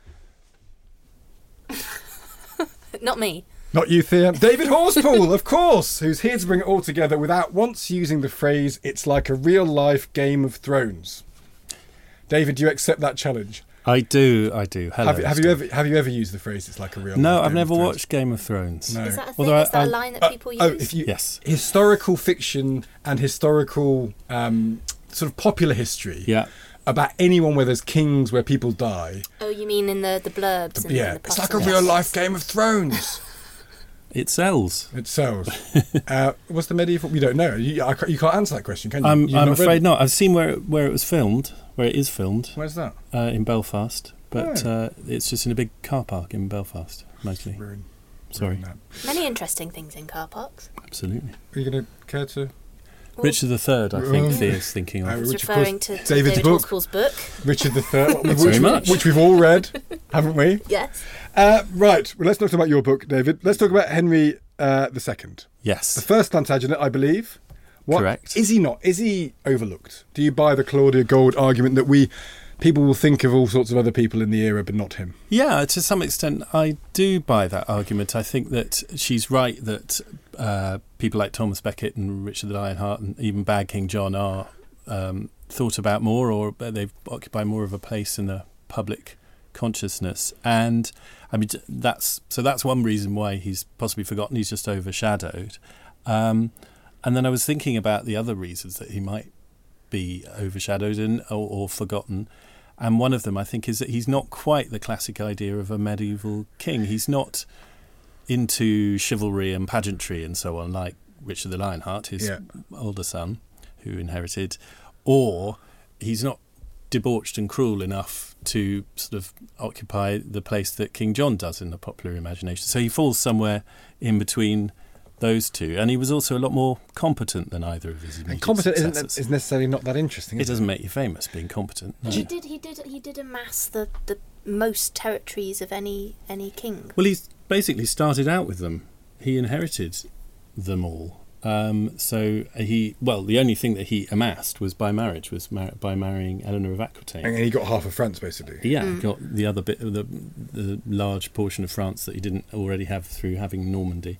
Not me. Not you, Thea. David Horspool, of course, who's here to bring it all together without once using the phrase, "It's like a real-life Game of Thrones." David, do you accept that challenge? I do. Hello. Have you ever used the phrase "It's like a real"? No, I've never watched Game of Thrones. No. Is that a thing? Is that a line that people use? Yes. Historical fiction and historical sort of popular history. Yeah. About anyone where there's kings, where people die. Oh, you mean in the blurbs? And Yeah, the it's like a puzzles? real-life Game of Thrones. It sells. It sells. What's the medieval? We don't know. You can't answer that question, can you? I'm afraid not. I've seen where it was filmed, where it is filmed. Where's that? In Belfast, but it's just in a big car park in Belfast, mostly. Sorry. That. Many interesting things in car parks. Absolutely. Are you going to care to? Richard III, I think Thea's thinking of. It's Which, of referring course, to David's David book. Horspool's book. Richard III, very much. which we've all read, haven't we? Yes. Right. Well, let's not talk about your book, David. Let's talk about Henry II. Yes. The first Plantagenet, I believe. Correct. Is he not? Is he overlooked? Do you buy the Claudia Gold argument that people will think of all sorts of other people in the era, but not him? Yeah, to some extent, I do buy that argument. I think that she's right that people like Thomas Becket and Richard the Lionheart and even Bad King John are thought about more, or they occupy more of a place in the public consciousness. And I mean, that's one reason why he's possibly forgotten. He's just overshadowed. And then I was thinking about the other reasons that he might be overshadowed or forgotten. And one of them, I think, is that he's not quite the classic idea of a medieval king. He's not into chivalry and pageantry and so on, like Richard the Lionheart, his older son, who inherited. Or he's not debauched and cruel enough to sort of occupy the place that King John does in the popular imagination. So he falls somewhere in between those two, and he was also a lot more competent than either of his immediate successors. Is necessarily not that interesting. It doesn't make you famous being competent. No. He did amass the most territories of any king. Well, he's basically started out with them. He inherited them all. So the only thing that he amassed was by marriage, by marrying Eleanor of Aquitaine. And he got half of France, basically. Yeah, got the other bit of the large portion of France that he didn't already have through having Normandy.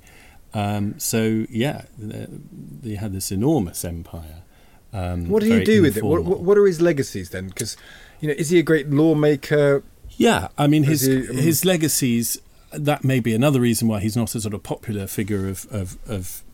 They had this enormous empire. What did he do with it? What are his legacies then? Because, is he a great lawmaker? Yeah, I mean, his legacies, that may be another reason why he's not a sort of popular figure of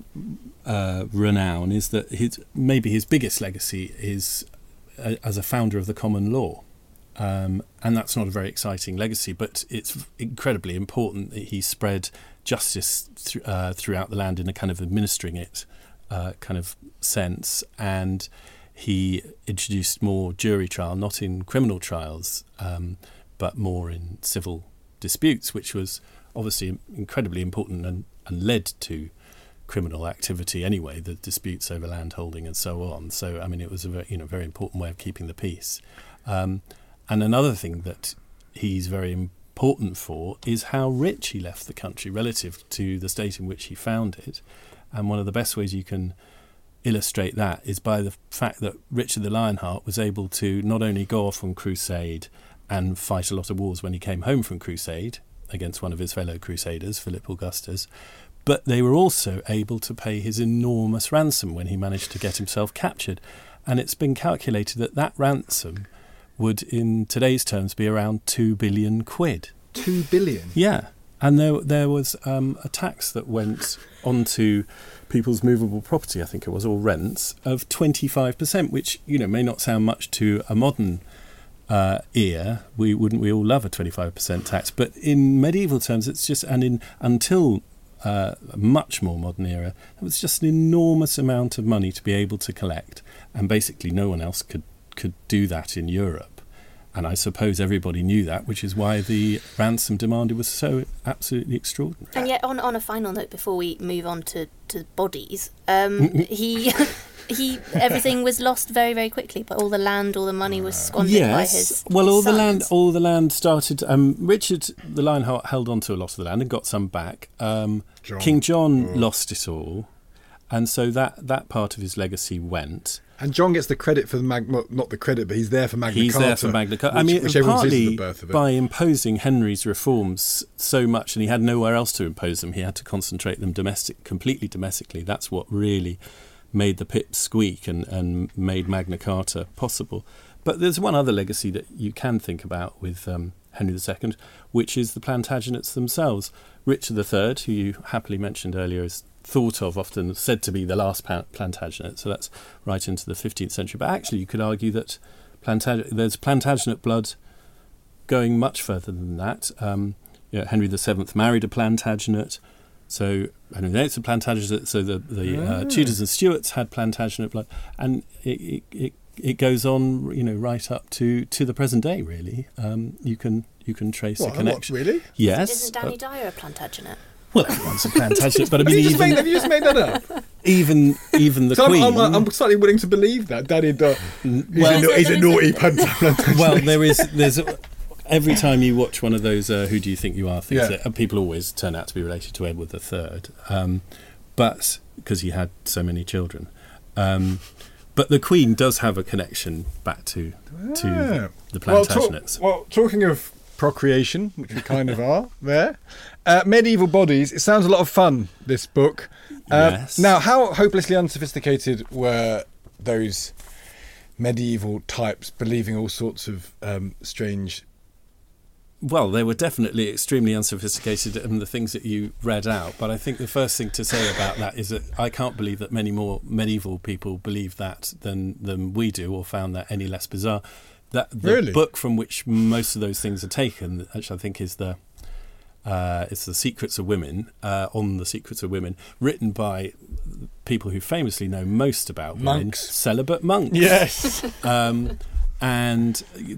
renown, is that his biggest legacy is as a founder of the common law. And that's not a very exciting legacy, but it's incredibly important that he spread justice throughout the land in a kind of administering it kind of sense. And he introduced more jury trial, not in criminal trials, but more in civil disputes, which was obviously incredibly important and led to criminal activity anyway, the disputes over land holding and so on. So, I mean, it was a very important way of keeping the peace. And another thing that he's very important for is how rich he left the country relative to the state in which he found it. And one of the best ways you can illustrate that is by the fact that Richard the Lionheart was able to not only go off on crusade and fight a lot of wars when he came home from crusade against one of his fellow crusaders, Philip Augustus, but they were also able to pay his enormous ransom when he managed to get himself captured. And it's been calculated that ransom would, in today's terms, be around 2 billion quid. 2 billion? Yeah. And there was a tax that went onto people's movable property, I think it was, or rents, of 25%, which, may not sound much to a modern ear. We all love a 25% tax, but in medieval terms, it's just, until a much more modern era, it was just an enormous amount of money to be able to collect, and basically no one else could do that in Europe. And I suppose everybody knew that, which is why the ransom demanded was so absolutely extraordinary. And yet, on a final note, before we move on to bodies, everything was lost very, very quickly. But all the land, all the money was squandered by his all sons. the land started. Richard the Lionheart held on to a lot of the land and got some back. King John lost it all, and so that part of his legacy went. And John gets the credit for not the credit, but he's there for Magna Carta. He's there for Magna Carta. Which partly the birth of it. By imposing Henry's reforms so much, and he had nowhere else to impose them. He had to concentrate them completely domestically. That's what really made the pip squeak and made Magna Carta possible. But there's one other legacy that you can think about with Henry II, which is the Plantagenets themselves. Richard III, who you happily mentioned earlier, is thought of, often said to be the last Plantagenet, so that's right into the 15th century. But actually you could argue that there's Plantagenet blood going much further than that. Henry VII married a Plantagenet, so Henry VIII's a Plantagenet, so the Tudors and Stuarts had Plantagenet blood, and it goes on, right up to the present day, really. You can trace a connection. What, really? Yes. Isn't Danny Dyer a Plantagenet? Well, everyone's a Plantagenet, but I mean, have you just made that up? Even the so Queen. I'm slightly willing to believe that Danny Dyer. He's a naughty Plantagenet. Well, there's every time you watch one of those "Who Do You Think You Are" things, people always turn out to be related to Edward III, but because he had so many children. But the Queen does have a connection back to the Plantagenets. Well, talking of procreation, which we kind of are there. Medieval Bodies, it sounds a lot of fun, this book. Yes. Now, how hopelessly unsophisticated were those medieval types believing all sorts of strange... Well, they were definitely extremely unsophisticated in the things that you read out, but I think the first thing to say about that is that I can't believe that many more medieval people believe that than we do, or found that any less bizarre. The book from which most of those things are taken, which I think is it's The Secrets of Women, on the Secrets of Women, written by people who famously know most about women, celibate monks. Yes. And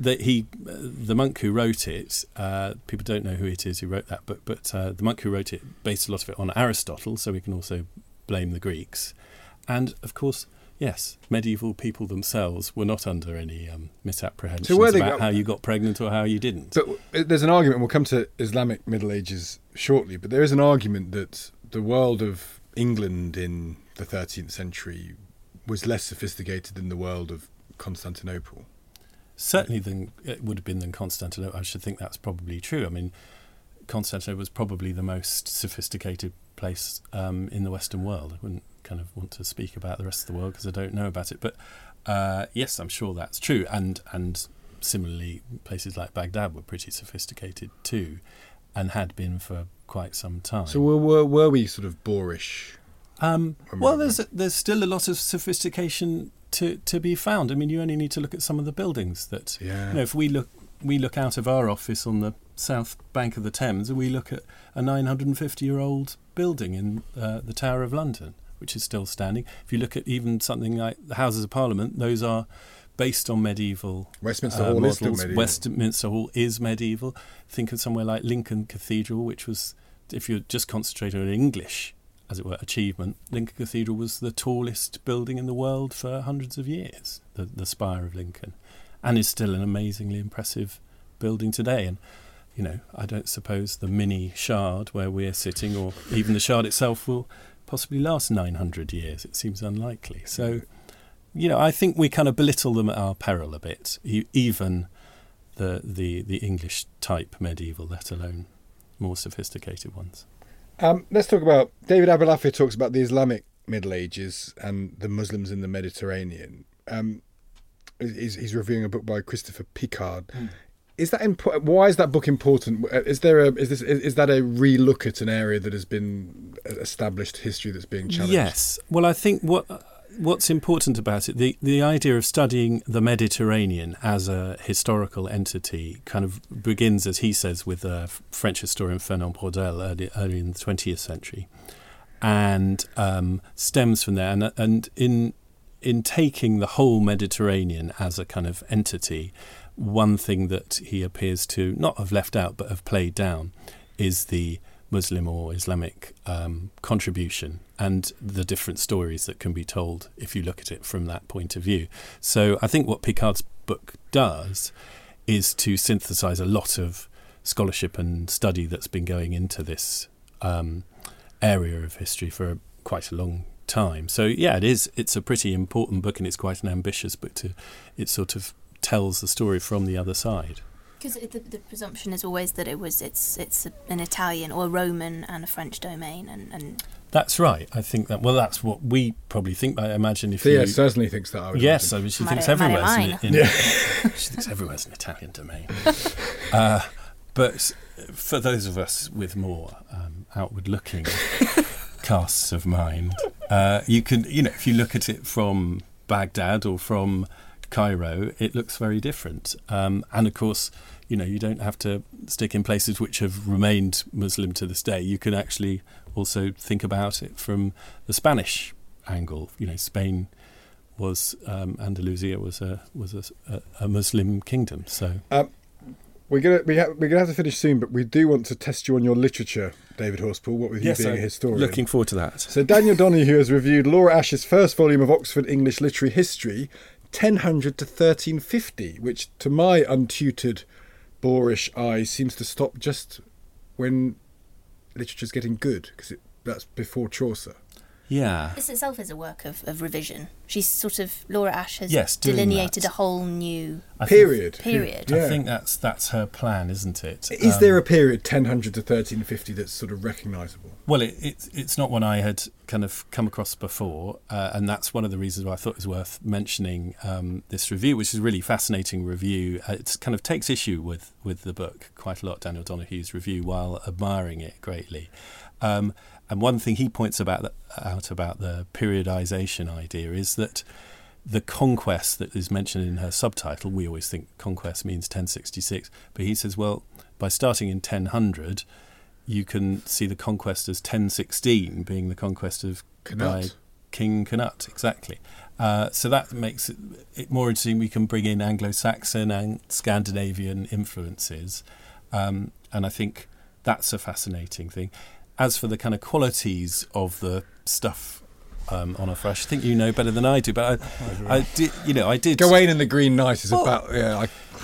the monk who wrote it, people don't know who it is who wrote that book, but the monk who wrote it based a lot of it on Aristotle, so we can also blame the Greeks. And, of course, yes, medieval people themselves were not under any misapprehensions about how you got pregnant or how you didn't. But there's an argument, and we'll come to Islamic Middle Ages shortly, but there is an argument that the world of England in the 13th century was less sophisticated than the world of Constantinople? Certainly than it would have been than Constantinople. I should think that's probably true. I mean, Constantinople was probably the most sophisticated place in the Western world. I wouldn't kind of want to speak about the rest of the world because I don't know about it. But yes, I'm sure that's true. And similarly, places like Baghdad were pretty sophisticated too, and had been for quite some time. So were we sort of boorish? Well, there's still a lot of sophistication to be found. I mean, you only need to look at some of the buildings that, if we look out of our office on the south bank of the Thames and we look at a 950-year-old building in the Tower of London, which is still standing. If you look at even something like the Houses of Parliament, those are based on medieval Westminster Hall models. is still medieval. Westminster Hall is medieval. Think of somewhere like Lincoln Cathedral, which was, if you're just concentrating on English, as it were, achievement, Lincoln Cathedral was the tallest building in the world for hundreds of years, the spire of Lincoln, and is still an amazingly impressive building today. And, I don't suppose the mini Shard where we're sitting, or even the Shard itself, will possibly last 900 years. It seems unlikely. So, I think we kind of belittle them at our peril a bit, even the English type medieval, let alone more sophisticated ones. Let's talk about, David Abulafia talks about the Islamic Middle Ages and the Muslims in the Mediterranean. He's reviewing a book by Christopher Picard. Is that why is that book important? Is that a relook at an area that has been established history that's being challenged? Yes. Well, I think what's important about it, the idea of studying the Mediterranean as a historical entity kind of begins, as he says, with French historian Fernand Braudel early in the 20th century, and stems from there. And in taking the whole Mediterranean as a kind of entity, one thing that he appears to not have left out but have played down is the Muslim or Islamic contribution and the different stories that can be told if you look at it from that point of view. So I think what Picard's book does is to synthesize a lot of scholarship and study that's been going into this area of history for quite a long time. So yeah, it's a pretty important book, and it's quite an ambitious book. It sort of tells the story from the other side. Because the presumption is always that it's an Italian or a Roman and a French domain, and that's right. I think that's what we probably think. I imagine if Thea certainly thinks that. Yes, I mean, she thinks everywhere's she thinks everywhere's an Italian domain. But for those of us with more outward-looking casts of mind, you can, if you look at it from Baghdad or from Cairo, it looks very different. And of course, you don't have to stick in places which have remained Muslim to this day. You can actually also think about it from the Spanish angle. Spain was Andalusia was a Muslim kingdom. So we're gonna have to finish soon, but we do want to test you on your literature, David Horspool. What with you being a historian? Looking forward to that. So Daniel Donoghue has reviewed Laura Ash's first volume of Oxford English Literary History, 1000 to 1350, which to my untutored boorish eye seems to stop just when literature's getting good, because that's before Chaucer. Yeah. This itself is a work of revision. She's sort of, Laura Ash has delineated a whole new period. I think that's her plan, isn't it? Is there a period 1000 to 1350 that's sort of recognisable? Well, it's not one I had kind of come across before, and that's one of the reasons why I thought it was worth mentioning this review, which is a really fascinating review. It kind of takes issue with the book quite a lot, Daniel Donoghue's review, while admiring it greatly. And one thing he points out about the periodisation idea is that the conquest that is mentioned in her subtitle, we always think conquest means 1066, but he says, well, by starting in 1000, you can see the conquest as 1016 being the conquest of by King Canute, exactly. So that makes it more interesting. We can bring in Anglo-Saxon and Scandinavian influences, and I think that's a fascinating thing. As for the kind of qualities of the stuff on offer, I think you know better than I do. But I did. Gawain and the Green Knight is about.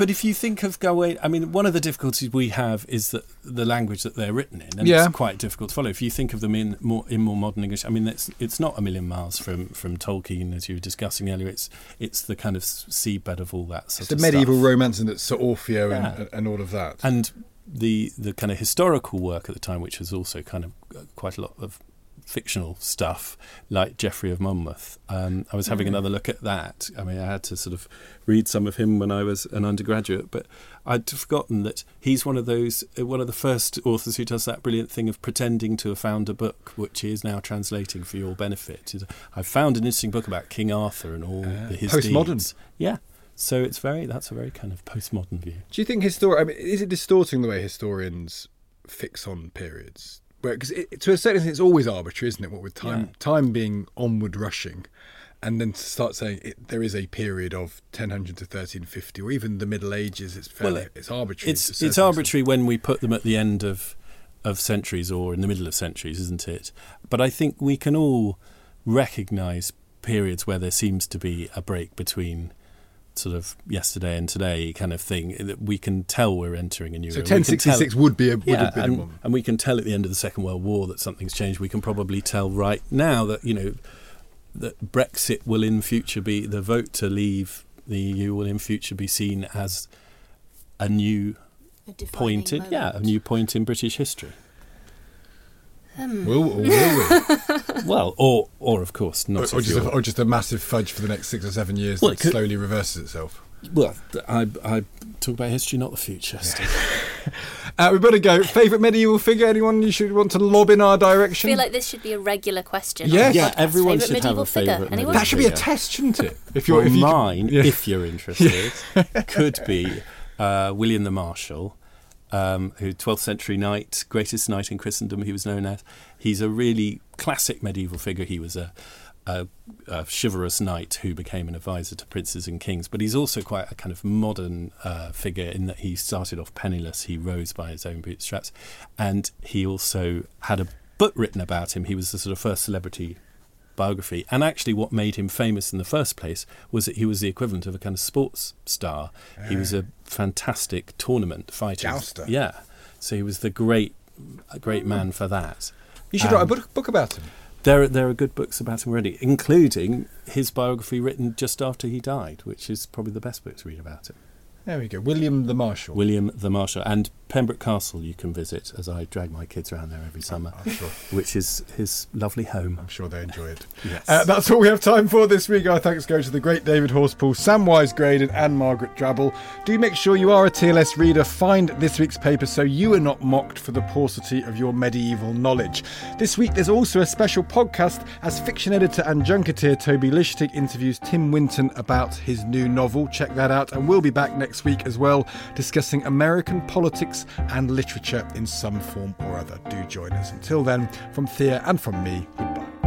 But if you think of Gawain, I mean, one of the difficulties we have is that the language that they're written in, and Yeah. it's quite difficult to follow. If you think of them in more modern English, I mean, it's not a million miles from Tolkien, as you were discussing earlier. It's the kind of seabed of all that sort It's of the medieval stuff. romance and it's Sir Orfeo Yeah. and all of that. And the kind of historical work at the time, which was also kind of quite a lot of fictional stuff, like Geoffrey of Monmouth. I was having another look at that. I mean, I had to sort of read some of him when I was an undergraduate, but I'd forgotten that he's one of the first authors who does that brilliant thing of pretending to have found a book, which he is now translating for your benefit. I found an interesting book about King Arthur and all his postmodern. deeds. Yeah. So that's a very kind of postmodern view. Do you think is it distorting the way historians fix on periods? Because to a certain extent, it's always arbitrary, isn't it? What with time being onward rushing, and then to start saying there is a period of 1000 to 1350, or even the Middle Ages, it's arbitrary. It's arbitrary when we put them at the end of centuries or in the middle of centuries, isn't it? But I think we can all recognise periods where there seems to be a break between sort of yesterday and today kind of thing, that we can tell we're entering a new era. 1066 would have been a and we can tell at the end of the Second World War that something's changed. We can probably tell right now that, that Brexit will in future be, the vote to leave the EU will in future be seen as a new point in British history. Will we? Well, or of course not. Or just a massive fudge for the next 6 or 7 years that slowly reverses itself. Well, I talk about history, not the future. We've got to go. Favourite medieval figure? Anyone you should want to lob in our direction? I feel like this should be a regular question. Yes. Yeah, everyone Favourite should have a medieval figure? favourite Anyone? medieval That should be a figure. test, shouldn't it? If you're interested, could be William the Marshal, who 12th century knight, greatest knight in Christendom he was known as. He's a really classic medieval figure. He was a chivalrous knight who became an advisor to princes and kings, but he's also quite a kind of modern figure in that he started off penniless. He rose by his own bootstraps, and he also had a book written about him. He was the sort of first celebrity biography, and actually what made him famous in the first place was that he was the equivalent of a kind of sports star. He was a fantastic tournament fighter. Jouster. Yeah, so he was the great man for that. You should write a book about him. There are good books about him already, including his biography written just after he died, which is probably the best book to read about him. There we go. William the Marshal. William the Marshal. And Pembroke Castle you can visit, as I drag my kids around there every summer, I'm sure. which is his lovely home. I'm sure they enjoy it. Yes. That's all we have time for this week. Our thanks go to the great David Horspool, Samwise Graydon and Margaret Drabble. Do make sure you are a TLS reader. Find this week's paper so you are not mocked for the paucity of your medieval knowledge. This week there's also a special podcast as fiction editor and junketeer Toby Lishtig interviews Tim Winton about his new novel. Check that out, and we'll be back next week as well, discussing American politics and literature in some form or other. Do join us. Until then, from Thea and from me, goodbye.